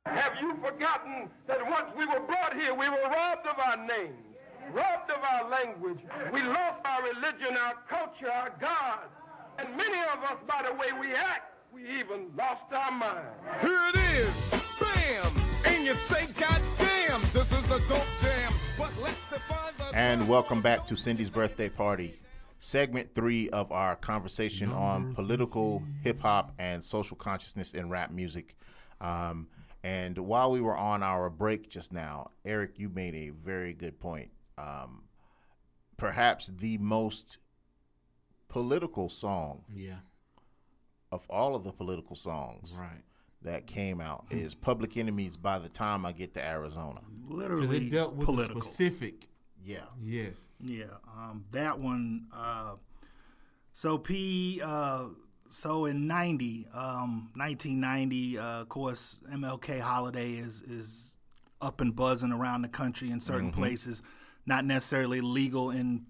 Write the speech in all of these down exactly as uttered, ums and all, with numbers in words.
Have you forgotten that once we were brought here, we were robbed of our names, robbed of our language. We lost our religion, our culture, our God. And many of us, by the way we act, we even lost our mind. Here it is, bam! And you say, God damn, this is a dope jam. But let's define the And welcome back to Cindy's Birthday Party, segment three of our conversation on political hip-hop and social consciousness in rap music. Um, and while we were on our break just now, Eric, you made a very good point. Um, perhaps the most political song yeah. of all of the political songs right. that came out is Public Enemy's By the Time I Get to Arizona. Literally it dealt with political. A specific. Yeah. Yes. Yeah. Um, that one. Uh, so P. Uh, so in ninety, um, nineteen ninety, uh, of course, M L K holiday is is up and buzzing around the country in certain Mm-hmm. places, not necessarily legal in.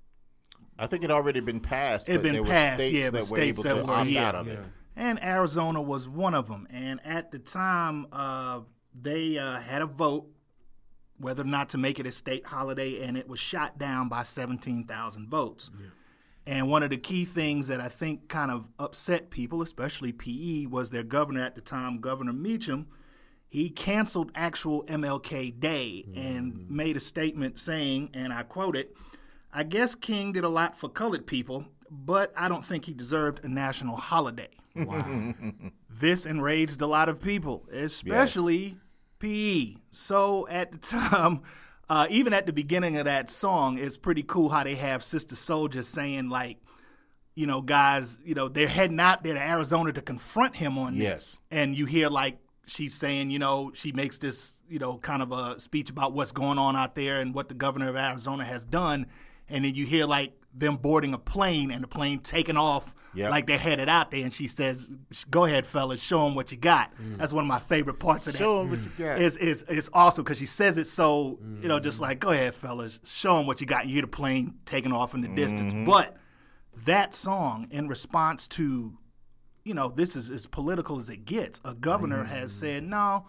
I think it already been passed. It had but been there passed, were states yeah, that but were states able that to were, opt yeah. out of it. And Arizona was one of them. And at the time, uh, they uh, had a vote whether or not to make it a state holiday, and it was shot down by seventeen thousand votes. Yeah. And one of the key things that I think kind of upset people, especially P E, was their governor at the time, Governor Meacham. He canceled actual M L K Day mm. and made a statement saying, and I quote it, "I guess King did a lot for colored people, but I don't think he deserved a national holiday." Wow. This enraged a lot of people, especially yes. P E. So at the time, uh, even at the beginning of that song, it's pretty cool how they have Sister Souljah saying, like, you know, guys, you know, they're heading out there to Arizona to confront him on yes. this. And you hear, like, she's saying, you know, she makes this, you know, kind of a speech about what's going on out there and what the governor of Arizona has done. And then you hear, like, them boarding a plane and the plane taking off yep. like they're headed out there. And she says, "Go ahead, fellas, show them what you got." Mm. That's one of my favorite parts of that. Show them what you got. It's, it's, it's awesome because she says it so, mm. you know, just like, "Go ahead, fellas, show them what you got." You hear the plane taking off in the mm-hmm. distance. But that song, in response to, you know, this is as political as it gets. A governor mm. has said, no,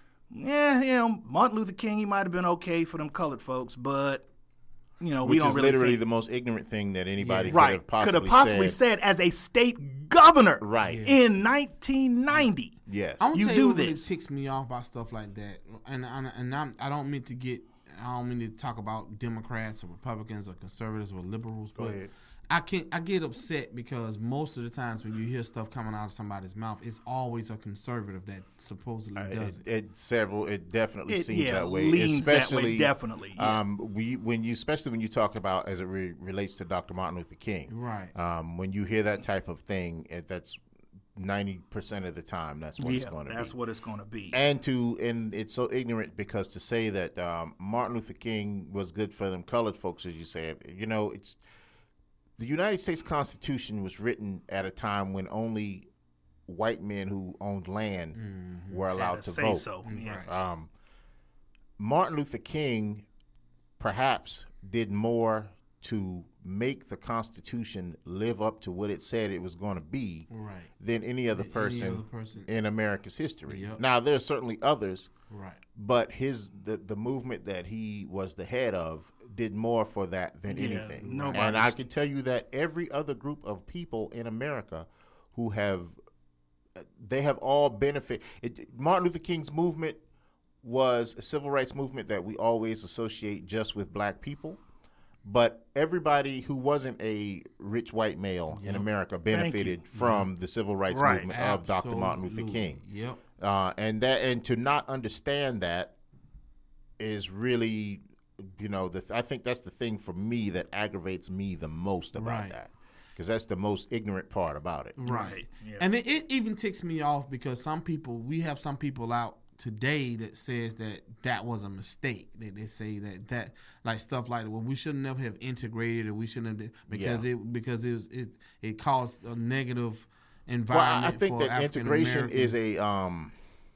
yeah, you know, Martin Luther King, he might have been okay for them colored folks, but you know, Which we don't is really literally think. the most ignorant thing that anybody yeah. could right. have possibly, could have possibly said. said as a state governor right. in nineteen ninety. Yes. I'm you tell do you what this. really ticks me off about stuff like that, and and, and I'm, I don't mean to get, I don't mean to talk about Democrats or Republicans or conservatives or liberals, Go but ahead. I can I get upset because most of the times when you hear stuff coming out of somebody's mouth, it's always a conservative that supposedly Uh, does it, it. it several. It definitely It- seems yeah, that way. leans that way, especially definitely, yeah. Um, we when you especially when you talk about as it re- relates to Doctor Martin Luther King. Right. Um, when you hear that type of thing, it, that's ninety percent of the time that's what yeah, it's going to be. that's what it's going to be. And to and it's so ignorant because to say that um, Martin Luther King was good for them colored folks, as you said, you know, it's the United States Constitution was written at a time when only white men who owned land mm-hmm. were allowed Had to, say vote. So. Yeah. Um, Martin Luther King perhaps did more to make the Constitution live up to what it said it was going to be Right. than any other Any person, other person. in America's history. Yep. Now, there are certainly others, Right. but his the, the movement that he was the head of did more for that than Yeah, anything. nobody's- And I can tell you that every other group of people in America who have, they have all benefit. It, Martin Luther King's movement was a civil rights movement that we always associate just with black people. But everybody who wasn't a rich white male Yep. in America benefited you. from the civil rights Right. movement of Doctor Martin Luther Absolutely. King. Yep. Uh, and that, and to not understand that is really, you know, the th- I think that's the thing for me that aggravates me the most about Right. that, because that's the most ignorant part about it. Right. Yeah. And it, it even ticks me off because some people, we have some people out today that says that that was a mistake. They, they say that that like stuff like, well, we should never have integrated, or we shouldn't have, because Yeah. it because it was it it caused a negative Well, environment. I think for that African integration is Americans. a um.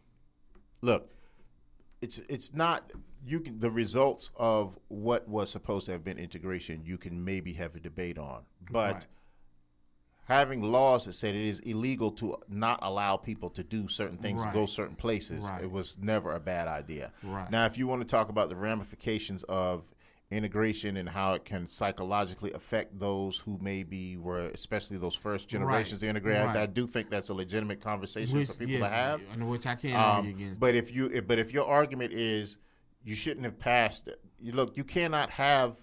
Look, it's it's not you can the results of what was supposed to have been integration. You can maybe have a debate on, but Right. having laws that said it is illegal to not allow people to do certain things, Right. to go certain places, Right. it was never a bad idea. Right. Now, if you want to talk about the ramifications of integration and how it can psychologically affect those who maybe were, especially those first generations Right. to integrate, I, Right. I do think that's a legitimate conversation Which, for people yes, to have. and which I can't Um, argue against. but if you, but if your argument is you shouldn't have passed it, you look, you cannot have.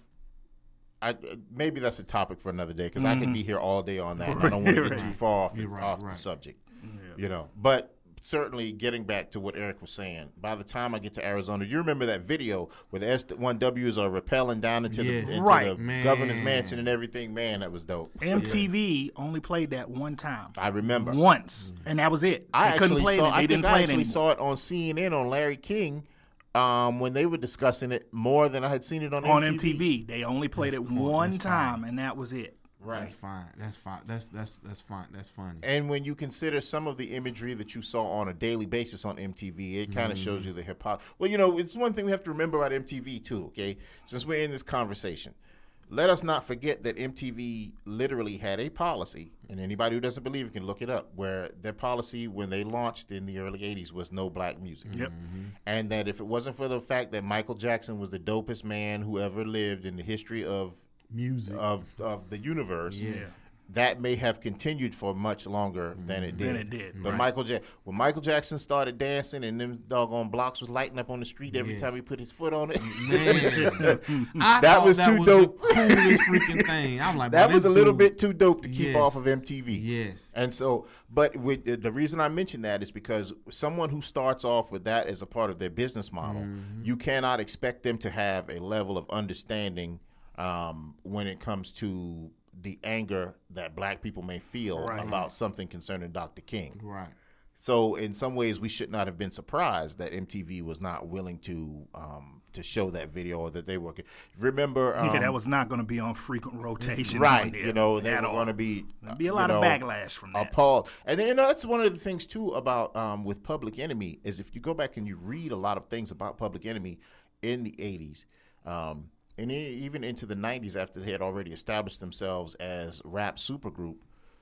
I, maybe that's a topic for another day because I can be here all day on that. And I don't want to get too far off, You're right, off right. the subject, you know. But certainly, getting back to what Eric was saying, by the time I get to Arizona, you remember that video where the S one Ws are rappelling down into Yeah. the into Right, the man. governor's mansion and everything. Man, that was dope. M T V only played that one time. I remember. Once, and that was it. I they couldn't actually play saw. it. They I didn't think I play it actually anymore. saw it on C N N on Larry King. Um, when they were discussing it more than I had seen it on, on M T V. M T V. They only played it one time, and that was it. Right. That's fine. That's fine. That's that's that's fine. That's funny. And when you consider some of the imagery that you saw on a daily basis on M T V, it kind of Mm-hmm. shows you the hip hop. Well, you know, it's one thing we have to remember about M T V too, okay? Since we're in this conversation, let us not forget that M T V literally had a policy, and anybody who doesn't believe it can look it up, where their policy when they launched in the early eighties was no black music. Yep. And that if it wasn't for the fact that Michael Jackson was the dopest man who ever lived in the history of Music. of of the universe, Yeah. that may have continued for much longer than it did. Than it did, But right. Michael ja- when Michael Jackson started dancing and them doggone blocks was lighting up on the street every Yeah. time he put his foot on it, Man, I That thought was that too was dope. The coolest freaking thing. I'm like, that bro, was this a little dude- bit too dope to keep Yes. off of M T V. Yes. And so, but with the, the reason I mention that is because someone who starts off with that as a part of their business model, Mm-hmm. you cannot expect them to have a level of understanding um, when it comes to the anger that black people may feel Right. about something concerning Doctor King. Right. So, in some ways, we should not have been surprised that M T V was not willing to um, to show that video or that they were. Remember, um, Yeah, that was not going to be on frequent rotation. right. on there You know, they at were all. going to be There'd be a uh, lot you of know, backlash from that. appalled. And then, you know, that's one of the things too about um, with Public Enemy is if you go back and you read a lot of things about Public Enemy in the eighties. Um, and e- even into the nineties, after they had already established themselves as rap supergroup,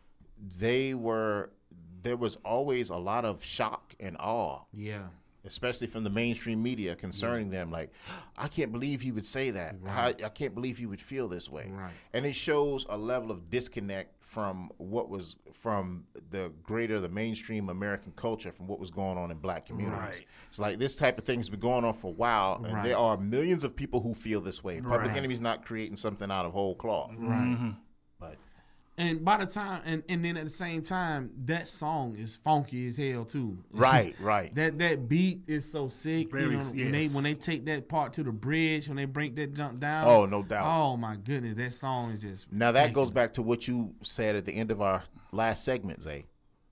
they were there was always a lot of shock and awe, Yeah. especially from the mainstream media concerning them. Like, I can't believe he would say that. I, I can't believe he would feel this way. Right. And it shows a level of disconnect from what was from the greater, the mainstream American culture, from what was going on in black communities. Right. It's like this type of thing has been going on for a while, and Right. there are millions of people who feel this way. Public Right. Enemy's not creating something out of whole cloth. Right. But And by the time, and, and then at the same time, that song is funky as hell too. right, right. That that beat is so sick. Very, you know, when they yes. when they take that part to the bridge, when they break that jump down. Oh, no doubt. Oh my goodness, that song is just. Now that taking- goes back to what you said at the end of our last segment, Zay.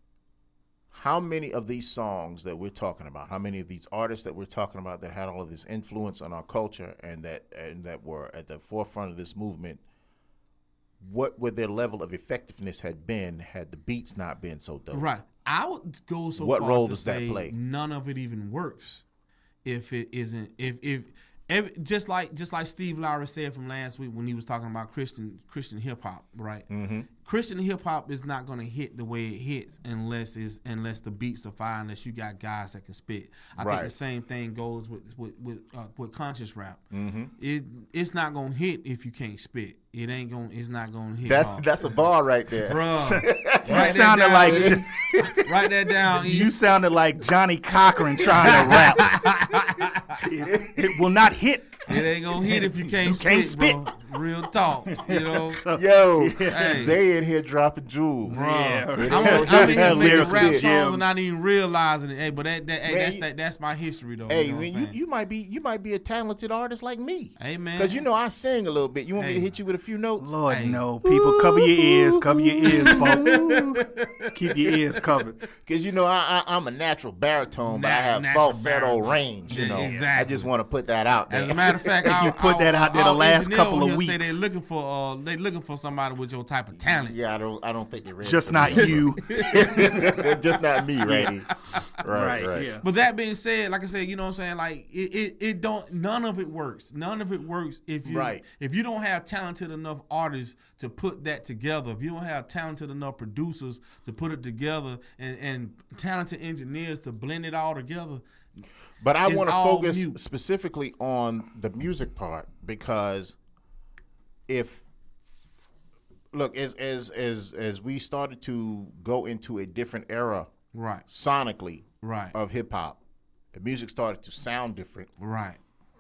How many of these songs that we're talking about, how many of these artists that we're talking about that had all of this influence on our culture and that and that were at the forefront of this movement, what would their level of effectiveness had been had the beats not been so dope? Right. I would go so What far role as to does that say play? none of it even works if it isn't if if. Every, just like just like Steve Lowry said from last week when he was talking about Christian Christian hip hop, right? Mm-hmm. Christian hip hop is not going to hit the way it hits unless is unless the beats are fire, unless you got guys that can spit. I Right. think the same thing goes with with with, uh, with conscious rap. Mm-hmm. It it's not going to hit if you can't spit. It ain't going. It's not going to hit. That's hard. that's a bar right there. Bruh, You write that sounded down, like E. Write that down. E. you sounded like Johnny Cochran trying to rap. it, it will not hit. It ain't gonna hit if you can't spit, can't spit. bro. Real talk, you know. Yo, Hey. Zay in here dropping jewels. Bro, Yeah. I'm, I'm in here making Lyrics rap spit, songs yeah. and not even realizing it. Hey, but that, that hey, Man, that's you- that, that's my history though. Hey, you know what man, I'm you, saying? you might be you might be a talented artist like me. Hey, man. Because you know I sing a little bit. You want me to Hey. hit you with a few notes? Lord, Hey. no. People, cover your ears. Cover your ears, folks. Keep your ears covered. Because you know I, I I'm a natural baritone, but I Nat- have natural falsetto baritone. range. You Yeah, know, exactly. I just want to put that out there. As a matter of fact, You our, put our, that out there the our last engineer couple on of here say weeks. they're looking for uh, they looking for somebody with your type of talent. Yeah, I don't. I don't think they're ready. Just for not me. you. Just not me, ready. Right, Right, right. yeah. But that being said, like I said, you know what I'm saying? Like it, it, it don't none of it works. None of it works if you Right. if you don't have talented enough artists to put that together, if you don't have talented enough producers to put it together and, and talented engineers to blend it all together. But I It's want to all focus mute. specifically on the music part because if look as as as as we started to go into a different era Right. sonically Right. of hip hop, the music started to sound different. Right.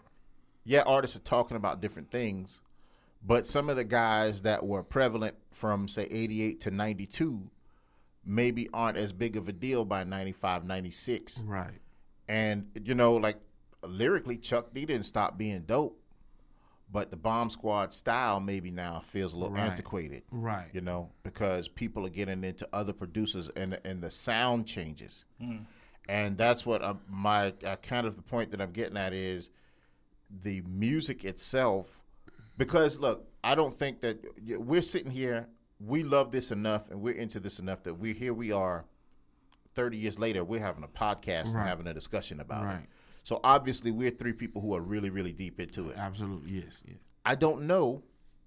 Yeah, artists are talking about different things, but some of the guys that were prevalent from say eighty-eight to ninety-two maybe aren't as big of a deal by ninety-five, ninety-six. Right. And, you know, like lyrically, Chuck D didn't stop being dope, but the Bomb Squad style maybe now feels a little Right. antiquated, Right. you know, because people are getting into other producers and and the sound changes. And that's what I'm, my uh, kind of the point that I'm getting at is the music itself. Because, look, I don't think that we're sitting here, we love this enough and we're into this enough that we're here we are thirty years later, we're having a podcast Right. and having a discussion about Right. it. So obviously we're three people who are really, really deep into it. Absolutely. Yes. Yes. I don't know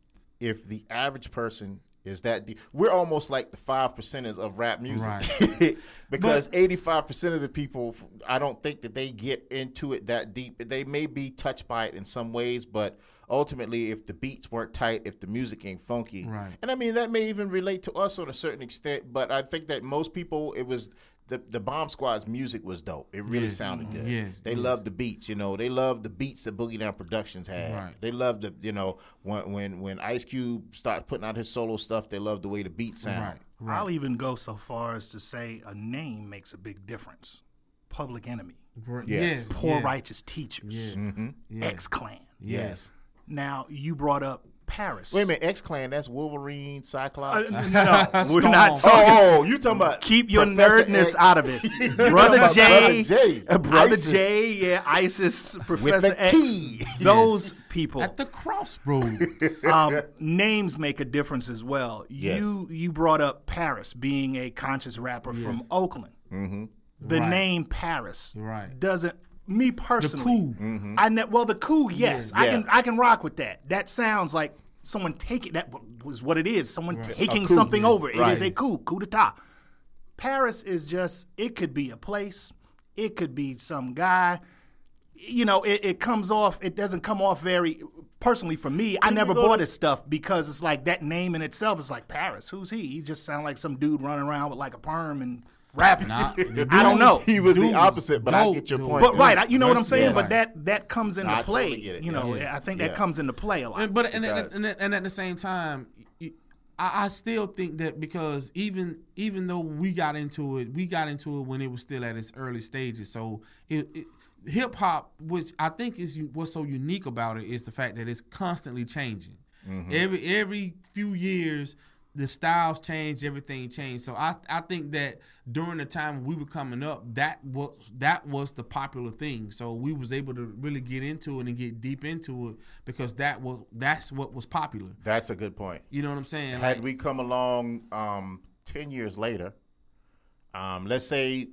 if the average person is that deep. We're almost like the five percenters of rap music. Right. Because eighty-five percent of the people, I don't think that they get into it that deep. They may be touched by it in some ways, but ultimately if the beats weren't tight, if the music ain't funky. Right. And I mean, that may even relate to us on a certain extent, but I think that most people, it was the, the Bomb Squad's music was dope. It really Yes. sounded good. Yes. They Yes. loved the beats, you know. They loved the beats that Boogie Down Productions had. Right. They loved the, you know, when when when Ice Cube started putting out his solo stuff, they loved the way the beats sound. Right. Right. I'll even go so far as to say a name makes a big difference. Public Enemy, Right. Yes. Yes. Poor yes. Righteous Teachers, Yes. Mm-hmm. Yes. X-Clan. Yes. Now, you brought up Paris. Wait a minute, X Clan, that's Wolverine, Uh, Cyclops. no, we're Storm. not talking. oh, you talking about Keep your Professor nerdness X. out of this. talking Brother about J, Brother J. uh, Brother ISIS. J, yeah, ISIS, Professor a X. key. Those people. At the crossroads. um, names make a difference as well. Yes. You you brought up Paris being a conscious rapper from Oakland. Mm-hmm. The Right. name Paris Right. doesn't. Me personally, Coup. Mm-hmm. I ne- well the coup, yes, I Yeah. can I can rock with that. That sounds like someone taking that was what it is. Someone taking A coup, something yeah. over. It Right. is a coup, coup d'état. Paris is just. It could be a place. It could be some guy. You know, it, it comes off. It doesn't come off very. Personally, for me, I never go bought to- his stuff because it's like that name in itself is like Paris. Who's he? He just sound like some dude running around with like a perm and rapping. Nah, the I don't dude- know. He was Dude, the opposite, but I dope, get your dude. point. But right, I- you know what I'm Yes, saying. yes. But that that comes into No, I play. totally get it, You yeah. know, Yeah. I think Yeah. that comes into play a lot. And, but and, and, does. and, and at the same time, you- I, I still think that because even even though we got into it, we got into it when it was still at its early stages. So it, it, hip hop, which I think is u- what's so unique about it, is the fact that it's constantly changing. Every every few years, the styles change, everything changed. So I I think that during the time we were coming up, that was that was the popular thing. So we was able to really get into it and get deep into it because that was that's what was popular. That's a good point. You know what I'm saying? Had Like, we come along um, ten years later, um, let's say,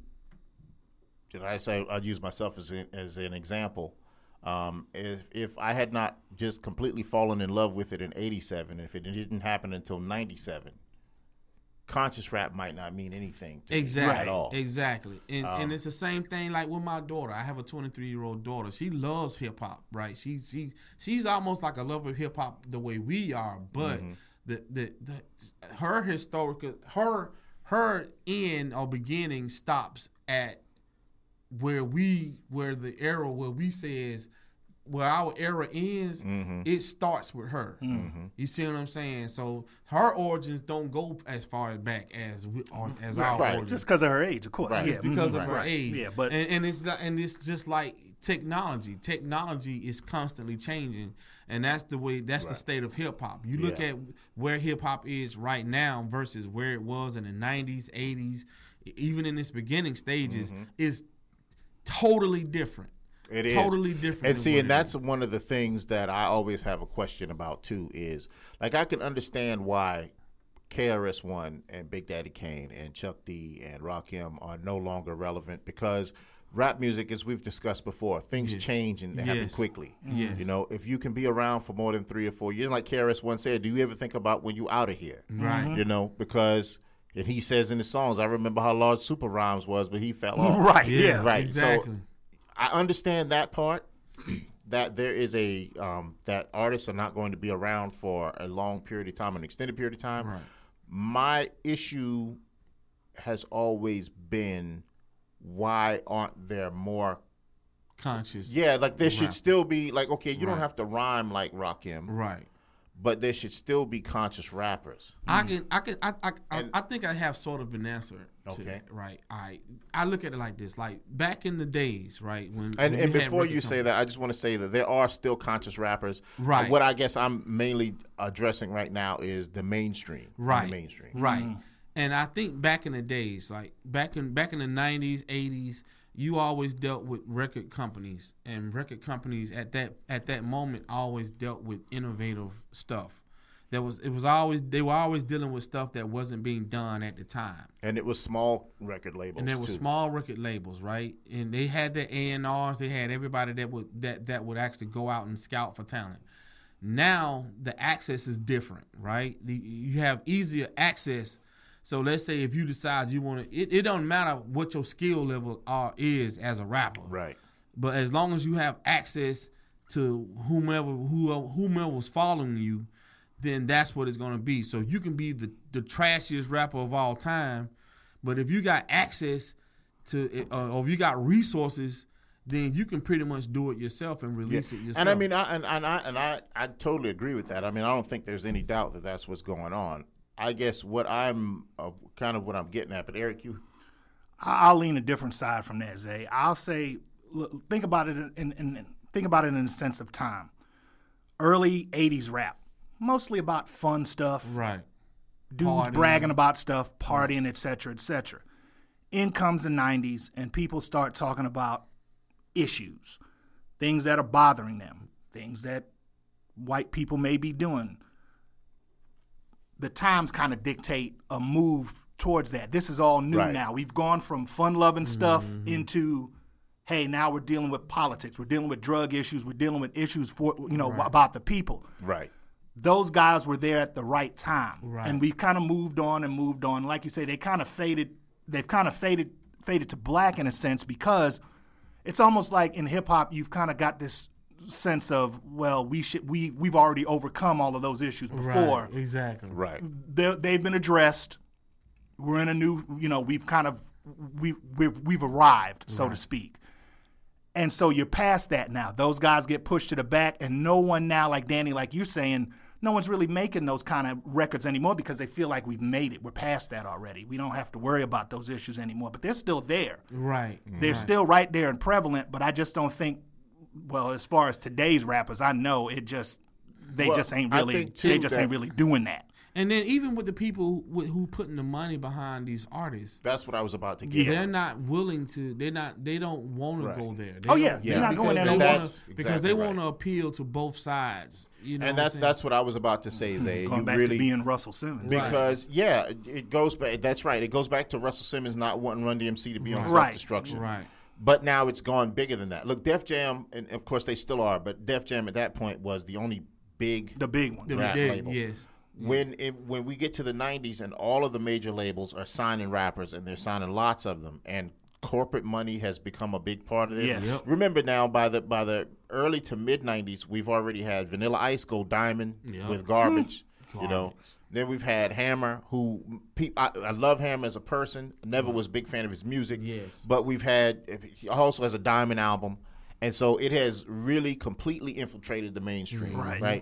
did I say I'll use myself as an, as an example. Um, if if I had not just completely fallen in love with it in eighty-seven, if it didn't happen until ninety-seven, conscious rap might not mean anything to me exactly, at all. exactly. And and it's the same thing like with my daughter. I have a twenty-three year old daughter. She loves hip hop, right? She she she's almost like a lover of hip hop the way we are, but the, the the her historical her her end or beginning stops at where we where the era where we says where our era ends, it starts with her. You see what I'm saying? So her origins don't go as far back as we or, as our Right. origins. Just because of her age, of course. Right. Yeah, It's because mhm, of her right. age. Yeah, but and, and it's not, and it's just like technology. Technology is constantly changing, and that's the way. That's the state of hip hop. You look Yeah. at where hip hop is right now versus where it was in the nineties, eighties, even in its beginning stages, is totally different. It is totally different. And than see, what and it that's is. one of the things that I always have a question about too. Is like I can understand why K R S One and Big Daddy Kane and Chuck D and Rakim are no longer relevant because rap music, as we've discussed before, things Yes. change and they happen Yes. quickly. Yes. You know, if you can be around for more than three or four years, like K R S One said, do you ever think about when you out of here? Right. You know, because and he says in his songs, I remember how large Super Rhymes was, but he fell off. Right. Yeah, Yeah. Right. Exactly. So I understand that part. That there is a um, that artists are not going to be around for a long period of time, an extended period of time. Right. My issue has always been why aren't there more? Conscious. Yeah, like there should Right. still be like okay, you don't Right. have to rhyme like Rakim, Right. but there should still be conscious rappers. I can, I can, I, I, I, And- I think I have sort of an answer to Okay. that, right? I, I look at it like this: like back in the days, right? When And, when and we had before record you say companies. that, I just want to say that there are still conscious rappers. Right. Uh, what I guess I'm mainly addressing right now is the mainstream. right, The mainstream. right? And I think back in the days, like back in back in the nineties, eighties, you always dealt with record companies, and record companies at that at that moment always dealt with innovative stuff. There was it was always they were always dealing with stuff that wasn't being done at the time. And it was small record labels And there were too. small record labels, right? And they had their A and Rs. They had everybody that would that, that would actually go out and scout for talent. Now the access is different, right? The, you have easier access. So let's say if you decide you want to, it, it don't matter what your skill level are is as a rapper, Right. but as long as you have access to whomever whoever whomever was following you, then that's what it's gonna be. So you can be the, the trashiest rapper of all time, but if you got access to it, uh, or if you got resources, then you can pretty much do it yourself and release it yourself. And I mean, I, and, and I and I, I totally agree with that. I mean, I don't think there's any doubt that that's what's going on. I guess what I'm uh, kind of what I'm getting at, but Eric, you I- I'll lean a different side from that, Zay. I'll say, look, think about it in, in, in think about it in the sense of time. Early eighties rap, mostly about fun stuff, right, dudes Partying. bragging about stuff, partying, et cetera, et cetera. In comes the nineties, and people start talking about issues, things that are bothering them, things that white people may be doing. The times kind of dictate a move towards that. This is all new Right. now. We've gone from fun-loving stuff into, hey, now we're dealing with politics. We're dealing with drug issues. We're dealing with issues for you know Right. about the people. right. Those guys were there at the right time, Right. and we kind of moved on and moved on. Like you say, they kind of faded. They've kind of faded faded to black in a sense because it's almost like in hip hop you've kind of got this sense of, well, we should we we've already overcome all of those issues before. right, exactly, Right. They're, they've been addressed. We're in a new, you know, we've kind of we we've we've arrived, so to speak. And so you're past that now. Those guys get pushed to the back, and no one now, like Danny, like you're saying, no one's really making those kind of records anymore because they feel like we've made it. We're past that already. We don't have to worry about those issues anymore. But they're still there. right. They're still right there and prevalent, but I just don't think, well, as far as today's rappers, I know it just, they Well, just ain't I really, think, too, they just that- ain't really doing that. And then even with the people who, who putting the money behind these artists, That's what I was about to get. they're at. not willing to. They're not. They don't want Right. to go there. They Oh, yeah. don't- They're not because going there they no wanna- more. That's because exactly they right. want to appeal to both sides. You know, And what I'm that's saying? that's what I was about to say, Zay. Going You back really to being Russell Simmons. because yeah, it- it goes back. That's right. It goes back to Russell Simmons not wanting Run D M C to be on Right. Right. self-destruction. right. But now it's gone bigger than that. Look, Def Jam, and of course they still are, but Def Jam at that point was the only big The big one. The rap big- label. Yes. When it, when we get to the nineties and all of the major labels are signing rappers and they're signing lots of them and corporate money has become a big part of it. Yes. Yep. Remember now by the by the early to mid nineties we've already had Vanilla Ice go diamond Yep. with Garbage, you know. Garbage. Then we've had Hammer, who pe- I, I love Hammer as a person. Never was a big fan of his music. Yes. But we've had he also has a Diamond album, and so it has really completely infiltrated the mainstream. Right. Right.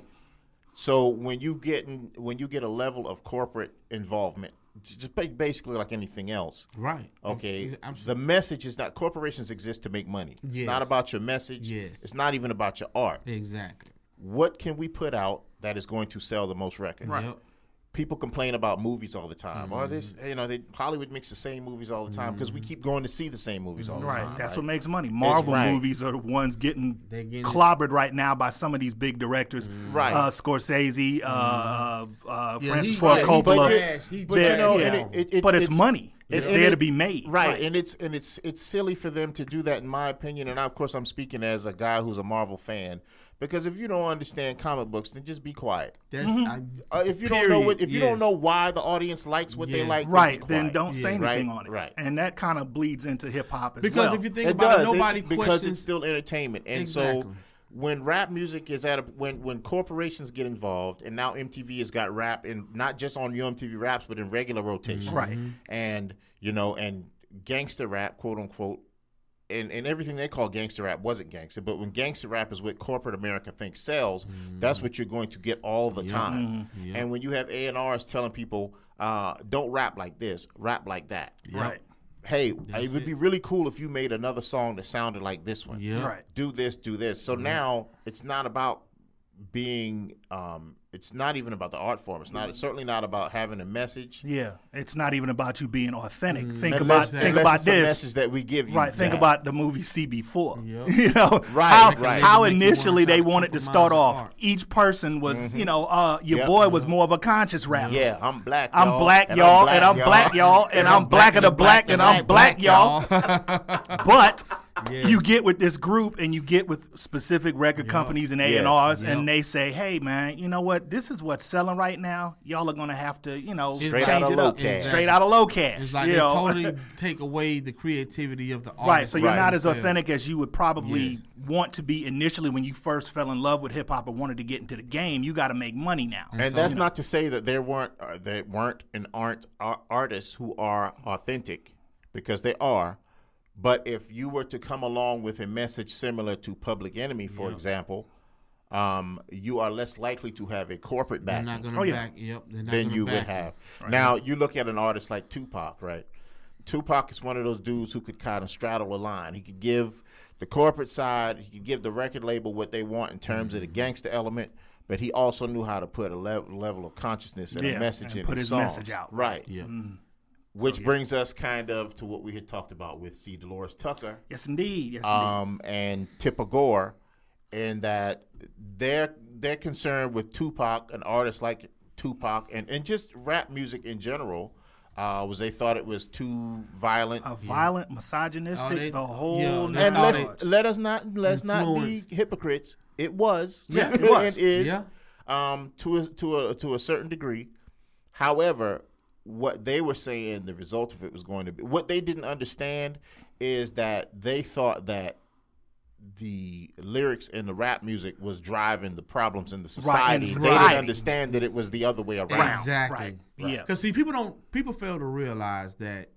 So when you get in, when you get a level of corporate involvement, it's just ba- basically like anything else. Right. Okay. I'm- The message is that corporations exist to make money. It's Yes. not about your message. Yes. It's not even about your art. Exactly. What can we put out that is going to sell the most records? Yep. people complain about movies all the time. Or this, you know, they, Hollywood makes the same movies all the time because we keep going to see the same movies all the Right, time. that's right? what makes money. Marvel right. movies are the ones getting, They're getting clobbered right now by some of these big directors. Right. Uh, Scorsese, uh, uh, uh, Yeah, Francis he- Ford yeah, he Coppola. trash. He But They're- you know, yeah. and it, it, it, but it's, money. It's and there it- to be made. Right, and it's and it's it's silly for them to do that, in my opinion. And of course, I'm speaking as a guy who's a Marvel fan, because if you don't understand comic books, then just be quiet. That's, I, Uh, if you don't know what, if you yes. don't know why the audience likes what they Yes. like, then Right, be then quiet. don't say Yeah. anything Right, on it. right. And that kind of bleeds into hip hop as because well. if you think It about does it, nobody it, because questions. it's still entertainment, and Exactly. so when rap music is at a when when corporations get involved, and now M T V has got rap, and not just on your M T V Raps, but in regular rotation, Right. And you know, and gangster rap, quote unquote. And, and everything they call gangster rap wasn't gangster, but when gangster rap is what corporate America thinks sells, that's what you're going to get all the time. Mm-hmm. And when you have A and Rs telling people, uh, don't rap like this, rap like that. Right. Hey, it would be really cool if you made another song that sounded like this one. Yeah. Right. Do this, do this. So now it's not about being, um, it's not even about the art form. It's not. It's certainly not about having a message. Yeah, it's not even about you being authentic. Think Unless- about unless think about it's a this. message that we give you. Right. Think that- about the movie C B four. Yep. You know, Right, how, right. how Make you wanna initially try they to wanted to compromise start the off. art. Each person was, you know, uh, your Yep. boy was more of a conscious rapper. Yeah, I'm black. I'm y'all, black, and y'all, I'm and I'm black, y'all, and I'm blacker the black, and I'm black, y'all. But Yeah. you get with this group, and you get with specific record companies and A and Rs, Yep. and they say, "Hey, man, you know what? This is what's selling right now. Y'all are gonna have to, you know, Straight change outta it up, low-cash. straight out of low cash." It's like you they know? totally take away the creativity of the artist. Right, so you're Right. not as themselves. authentic as you would probably Yes. want to be initially when you first fell in love with hip hop or wanted to get into the game. You got to make money now. And so, that's you not to say that there weren't uh, there weren't and aren't ar- artists who are authentic, because they are. But if you were to come along with a message similar to Public Enemy, for example, um, you are less likely to have a corporate They're backing not going to Oh, yeah. back. Yep. They're not than gonna you back would it. have. Now, you look at an artist like Tupac, right? Tupac is one of those dudes who could kind of straddle a line. He could give the corporate side, he could give the record label what they want in terms of the gangster element, but he also knew how to put a level, level of consciousness and Yeah, a message and in put his his songs. message out. Right. Yeah. Which brings us kind of to what we had talked about with C. Dolores Tucker Yes, indeed. Yes, indeed. um, and Tipper Gore, in that they're they're concerned with Tupac, an artist like Tupac, and, and just rap music in general. Uh, was they thought it was too violent. A violent, misogynistic, Oh, they- the whole yeah, nine they And thought let's yards. let us not let's not be Influenced. hypocrites. It was, Yeah, it was. and is, Yeah. um, to a, to a to a certain degree. However, what they were saying, the result of it was going to be what they didn't understand is that they thought that the lyrics in the rap music was driving the problems in the society. They society. didn't understand that it was the other way around. Exactly. Right. Yeah. Because see, people don't. People fail to realize that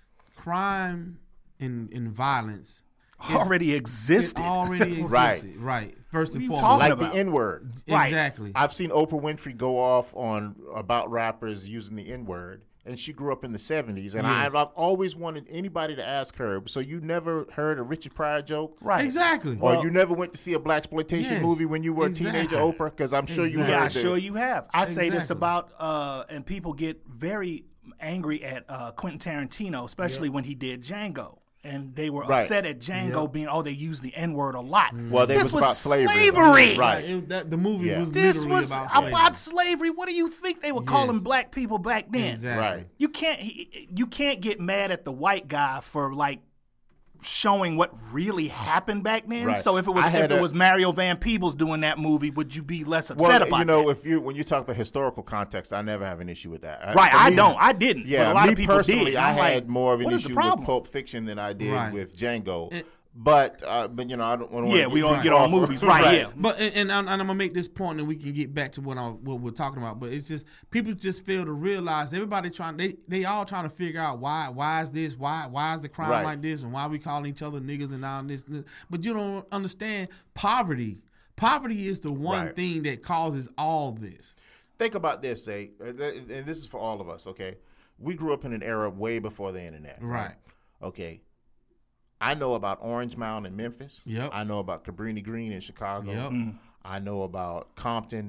crime and, and violence already it existed. already existed. Right. Right. First and you foremost. talking Like about? the N word. Right. Exactly. I've seen Oprah Winfrey go off on about rappers using the N word, and she grew up in the seventies. And Yes. I, I've always wanted anybody to ask her. So you never heard a Richard Pryor joke, Right. Exactly. or you never went to see a blaxploitation Yes. movie when you were Exactly. a teenager, Oprah? Because I'm sure you Exactly. Yeah, heard I'm the- sure you have. I say this Exactly. about, uh, and people get very angry at uh, Quentin Tarantino, especially when he did Django. And they were Right. upset at Django being, oh, they use the N word a lot. Well, they this was about slavery. slavery. Right. It- that, the movie Yeah. was This literally was about about, slavery. slavery. What do you think they were calling Yes. black people back then? Exactly. Right. You can't he- you can't get mad at the white guy for like showing what really happened back then. Right. So if it was I had if it a- was Mario Van Peebles doing that movie, would you be less upset Well, about you know, that? if you when you talk about historical context, I never have an issue with that. Right, For I me- don't. I didn't. Yeah, but a lot me of people personally, did. I I'm had like, more of an what is the issue with problem? Pulp Fiction than I did Right. with Django. It- but uh, but you know, I don't want to. Yeah, we don't get on movies, right? Yeah. But and, and, I'm, and I'm gonna make this point, and we can get back to what I what we're talking about. But it's just people just fail to realize everybody trying they they all trying to figure out why why is this why why is the crime Right. like this and why we calling each other niggas and all this, and this. But you don't understand poverty. Poverty is the one Right. thing that causes all this. Think about this, say, and this is for all of us. Okay, we grew up in an era way before the internet. Right. Okay. I know about Orange Mound in Memphis. Yep. I know about Cabrini Green in Chicago. Yep. I know about Compton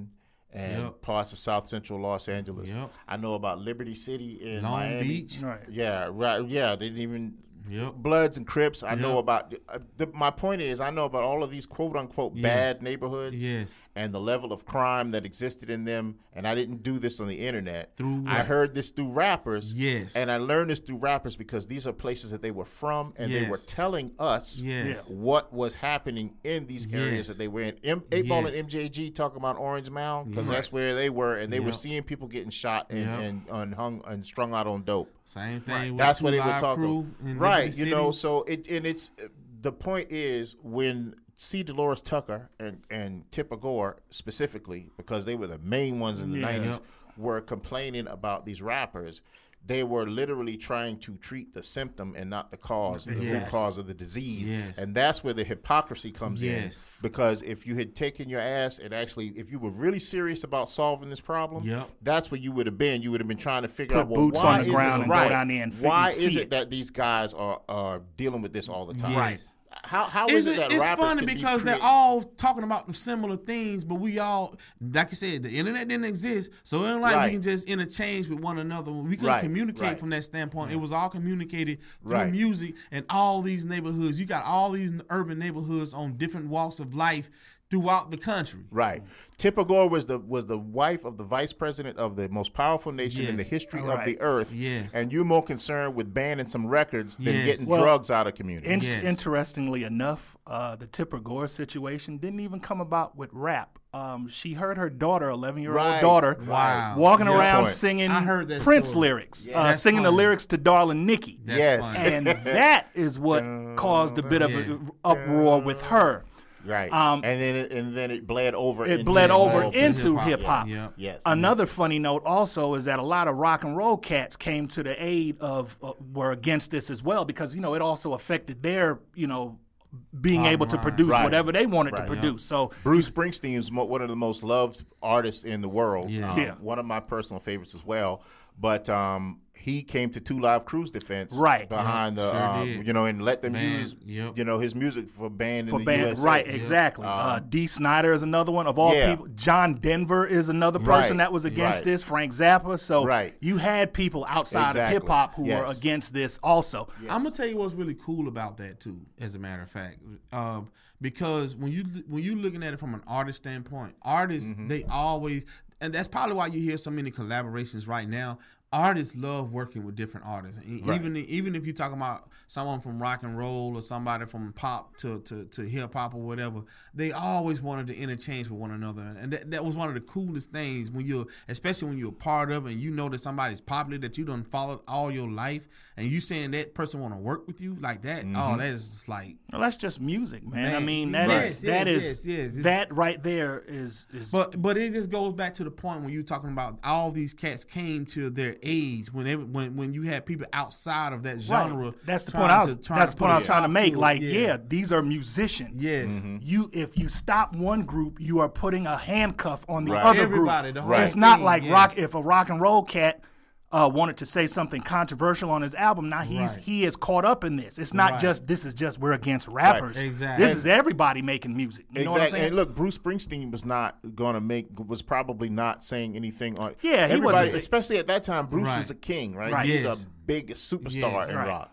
and Yep. parts of South Central Los Angeles. Yep. I know about Liberty City in Long Miami. Beach. Right. Yeah, right. Yeah, they didn't even Yep. Bloods and Crips. I know Yep. about. Uh, the, my point is, I know about all of these quote unquote Yes. bad neighborhoods. Yes. And the level of crime that existed in them. And I didn't do this on the internet. Through I what? heard this through rappers. Yes. And I learned this through rappers because these are places that they were from, and they Yes. were telling us Yes. what was happening in these areas Yes. that they were in. M- eight Ball Yes. and M J G talking about Orange Mound because Yes. that's where they were, and they were Yep. seeing people getting shot and, Yep. and, and hung and strung out on dope. Same thing. With That's Two what they were Live talking. Crew in Right, Liberty you City. know. So it and it's the point is when C. Dolores Tucker and and Tipper Gore specifically, because they were the main ones in the Yeah. nineties, Yep. were complaining about these rappers. They were literally trying to treat the symptom and not the cause, the root Yes. cause of the disease. Yes. And that's where the hypocrisy comes Yes. in. Because if you had taken your ass and actually, if you were really serious about solving this problem, Yep. that's where you would have been. You would have been trying to figure Put out, well, boots why on the is ground it, and go right, down there and why see is it it. that these guys are, are dealing with this all the time? Yes. Right. How how Is is it it, that it's rappers funny can because be they're creative? all talking about the similar things, but we all, like I said, the internet didn't exist, so it ain't like Right. we can just interchange with one another. We couldn't Right, communicate right. from that standpoint. It was all communicated through Right. music and all these neighborhoods. You got all these urban neighborhoods on different walks of life throughout the country. Right. Tipper Gore was the was the wife of the vice president of the most powerful nation in the Yes. history of Right. the earth. Yes. And you're more concerned with banning some records than Yes. getting Well, drugs out of community. In- Yes. Interestingly enough, uh, the Tipper Gore situation didn't even come about with rap. Um, she heard her daughter, eleven-year-old Right. daughter, Wow. walking Good around point. singing I heard that Prince story. lyrics, Yeah. uh, That's singing the funny. lyrics to Darling Nikki. That's Yes. funny. And that is what caused a bit of Yeah. an uproar with her. Right. Um, and then it, and then it bled over It into bled over hip-hop. into hip-hop. hip hop. Yeah. Yes. Another funny note also is that a lot of rock and roll cats came to the aid of uh, were against this as well because you know it also affected their you know being Bottom able to line. produce Right. whatever they wanted Right. to produce. So Bruce Springsteen is mo- one of the most loved artists in the world. Yeah. Um, Yeah. One of my personal favorites as well. But um, he came to Two Live Crew's defense, Right. behind Yeah, the, sure um, did. you know, and let them Banned, use, yep. you know, his music for banned for in the band, U S A. right, exactly. uh, D. Snyder is another one of all Yeah. people. John Denver is another person Right. that was against Right. this. Frank Zappa. So Right. you had people outside Exactly. of hip hop who were Yes. against this also. I'm gonna tell you what's really cool about that too. As a matter of fact, um, because when you when you looking at it from an artist standpoint, artists Mm-hmm. they always, and that's probably why you hear so many collaborations right now. Artists love working with different artists, E- Right. even even if you're talking about someone from rock and roll or somebody from pop to to, to hip hop or whatever. They always wanted to interchange with one another, and that, that was one of the coolest things when you're, especially when you're a part of it and you know that somebody's popular that you done followed all your life, and you saying that person want to work with you like that. Oh, that is just like. Well, that's just music, man. I Man, mean, that yes, is that yes, is yes, yes. It's- that right there is is But but it just goes back to the point when you're talking about all these cats came to their age when they, when when you had people outside of that genre. Right. That's the trying point I was. to- trying That's to the point put I a was trying to stop make. it. Like, yeah. these are musicians. Yes. You, if you stop one group, you are putting a handcuff on the Right. other Everybody, group. the whole It's not thing, like yes. rock. If a rock and roll cat uh, wanted to say something controversial on his album, now he's Right. he is caught up in this. It's not Right. just this is just we're against rappers. Exactly. This is everybody making music. You know what I'm Exactly. saying? And look, Bruce Springsteen was not going to make, was probably not saying anything on. Yeah, he everybody, wasn't- especially at that time. Bruce Right. was a king, right? Right. He was Yes. a big superstar Yes. in Right. rock.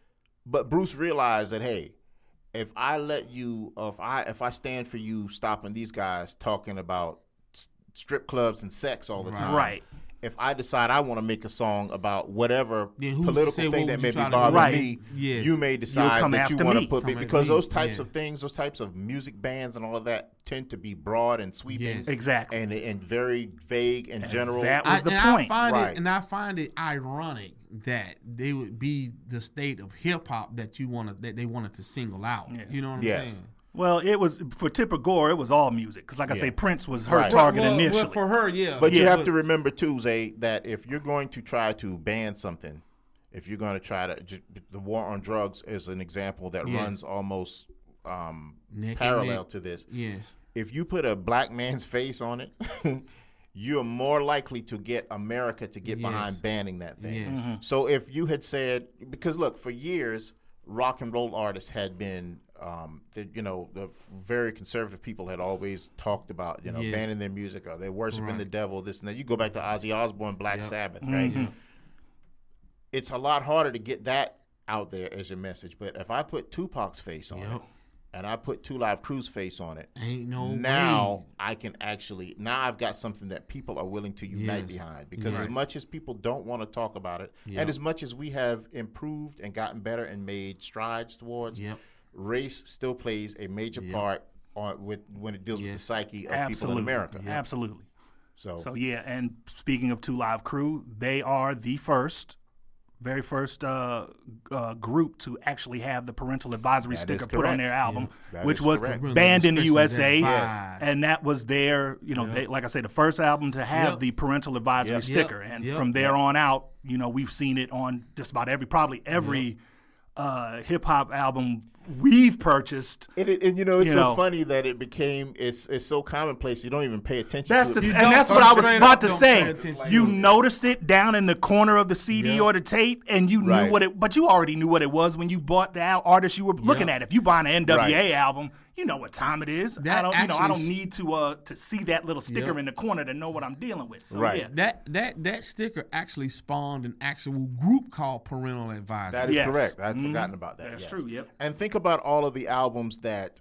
But Bruce realized that, hey, if I let you, or if I if I stand for you, stopping these guys talking about s- strip clubs and sex all the Right. time, Right. If I decide I want to make a song about whatever Then who's to political say thing what that would may you be try to bothering do? Right. me, Yes. you may decide come that you after want me. to put me, Come at because me. those types Yeah. of things, those types of music bands and all of that tend to be broad and sweeping, Yes. Exactly. and and very vague and, general. that was I, the and point. I find Right. it, and I find it ironic that they would be the state of hip hop that you want to that they wanted to single out. You know what I'm Yes. saying? Well, it was for Tipper Gore. It was all music because, like I Yeah. say, Prince was her Right. target Well, well, initially. well, for her, yeah. But you Yeah. have to remember too, Zay, that if you're going to try to ban something, if you're going to try to, ju- the war on drugs is an example that Yes. runs almost um, Neck and parallel neck. to this. Yes. If you put a black man's face on it, you're more likely to get America to get Yes. behind banning that thing. Yes. Mm-hmm. So if you had said, because look, for years, rock and roll artists had been, um, the, you know, the very conservative people had always talked about, you know, Yes. banning their music or they're worshiping Right. the devil, this and that. You go back to Ozzy Osbourne, Black Yep. Sabbath, right? Mm-hmm. It's a lot harder to get that out there as your message. But if I put Tupac's face on Yep. it and I put Two Live Crew's face on it, Ain't no now way. I can actually, now I've got something that people are willing to unite Yes. behind. Because as Right. much as people don't want to talk about it, Yep. and as much as we have improved and gotten better and made strides towards, Yep. race still plays a major Yep. part on with when it deals with the Yes. psyche of Absolutely. people in America. Absolutely. So, So yeah, and speaking of Two Live Crew, they are the first, very first uh, uh, group to actually have the parental advisory That sticker is put on their correct. album, That which is was correct. banned in the U S A. Parental advisory. And that was their, you know, they, like I say, the first album to have Yep. the parental advisory Yep. sticker. Yep. And Yep. from there on out, you know, we've seen it on just about every, probably every uh, hip hop album we've purchased. And, it, and you know, it's You so know. funny that it became it's it's so commonplace you don't even pay attention That's to the, it. You and don't- that's what I was straight about up to don't say. pay attention You to it. noticed it down in the corner of the C D Yep. or the tape, and you Right. knew what it. But you already knew what it was when you bought the al- artist you were looking Yep. at. If you buy an N W A Right. album, you know what time it is. I That don't, you know, I don't actually- need to uh to see that little sticker Yep. in the corner to know what I'm dealing with. So Right. yeah, That that that sticker actually spawned an actual group called Parental Advisory. That is Yes. correct. I'd Mhm. forgotten about that. That's yes. true, yep. And think about all of the albums that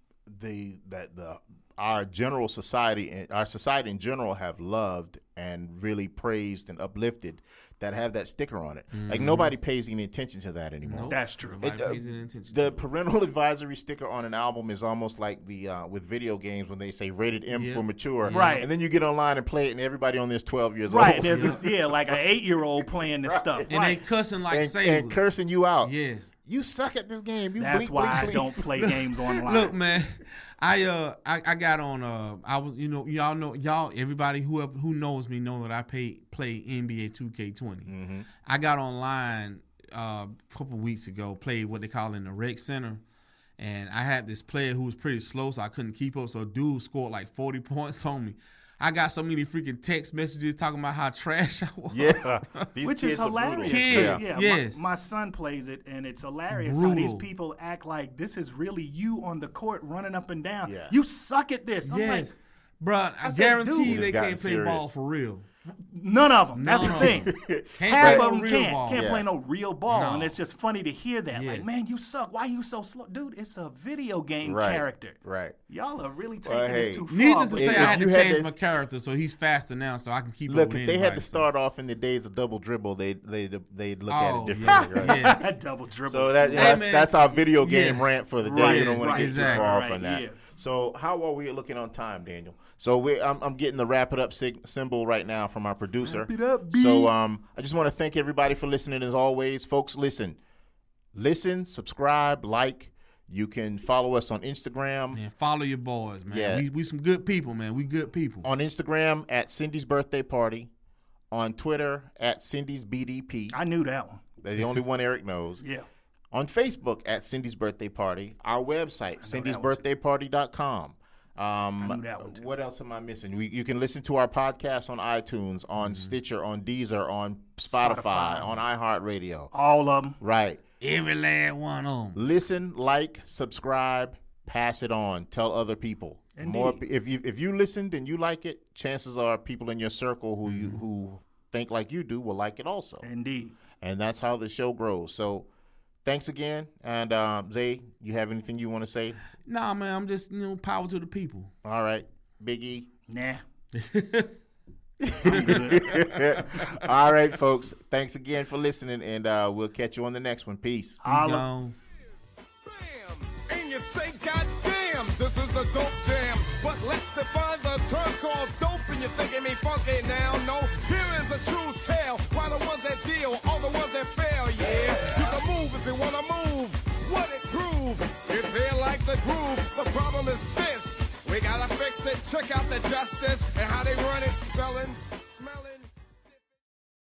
the that the our general society and our society in general have loved and really praised and uplifted that have that sticker on it. Like nobody pays any attention to that anymore. that's true. Nobody It, uh, pays any attention the to it. parental advisory sticker on an album is almost like the uh, with video games when they say rated M Yeah. for mature, Right. And then you get online and play it, and everybody on there's twelve years Right, old, there's this, yeah, like an eight year old playing this stuff. And right. they cussing like and, sailors. and cursing you out. Yes. You suck at this game. You That's blink, why blink, I blink. don't play games online. Look, man, I uh I, I got on uh I was you know y'all know y'all everybody whoever who knows me know that I pay play N B A two K twenty. Mm-hmm. I got online uh, a couple weeks ago, played what they call in the rec center, and I had this player who was pretty slow, so I couldn't keep up. So dude scored like forty points on me. I got so many freaking text messages talking about how trash I was. Yeah, these Which kids is are brutal. hilarious. Kids, 'cause, yeah, yes. my, my son plays it, and it's hilarious how these Brutal. people act like this is really you on the court running up and down. Yeah. You suck at this. I'm Yes. like, Bruh, I, I said, guarantee dude. they It's gotten can't play ball serious. for real. none of them. That's None the of thing. Can't Half play of no them real can't. ball. Can't Yeah. play no real ball, No. and it's just funny to hear that. Like, Yes. man, you suck. Why you so slow, dude? It's a video game Right. character. Right. Y'all are really taking Well, this hey. too far. Needless to but- say, if I had you to had change this- my character so he's faster now, so I can keep Look, up with if they had anybody, to so- start off in the days of double dribble, they they they'd look Oh, at it differently. yeah, Right? yeah. that double dribble. So that, you know, Hey, that's, man. that's our video game Yeah. rant for the day. Right, you don't want right, to get exactly. too far off Right, on that. yeah. So how are we looking on time, Daniel? So we I'm, I'm getting the wrap it up sig- symbol right now from our producer. Wrap it up, B. So um, I just want to thank everybody for listening as always, folks. Listen, listen, subscribe, like. You can follow us on Instagram. Man, follow your boys, man. Yeah. We, we some good people, man. We good people. On Instagram at Cindy's Birthday Party. On Twitter at Cindy's B D P. I knew that one. They're the only one Eric knows. Yeah. On Facebook at Cindy's Birthday Party. Our website, cindy's birthday party dot com. Um, I knew that one, too. What else am I missing? We, you can listen to our podcast on iTunes, on Stitcher, on Deezer, on Spotify, Spotify. on iHeartRadio. All of them. Right. Every last one of them. Listen, like, subscribe, pass it on, tell other people. More, Indeed. if you if you listened and you like it, chances are people in your circle who you who think like you do will like it also. Indeed. And that's how the show grows. So thanks again. And uh, Zay, you have anything you want to say? Nah, man, I'm just, you know, power to the people. All right. Big E. Nah. All right, folks. Thanks again for listening, and uh, we'll catch you on the next one. Peace. We Holla. gone. Bam! And you say, God damn, this is a dope jam. But let's define the term called dope, and you're thinking me funky now. No, here is a true tale. Why the ones that deal, all the ones that fail, yeah. You can move if you want to move. What it prove? It's here like the groove. The problem is this. We gotta fix it. Check out the justice and how they run it, selling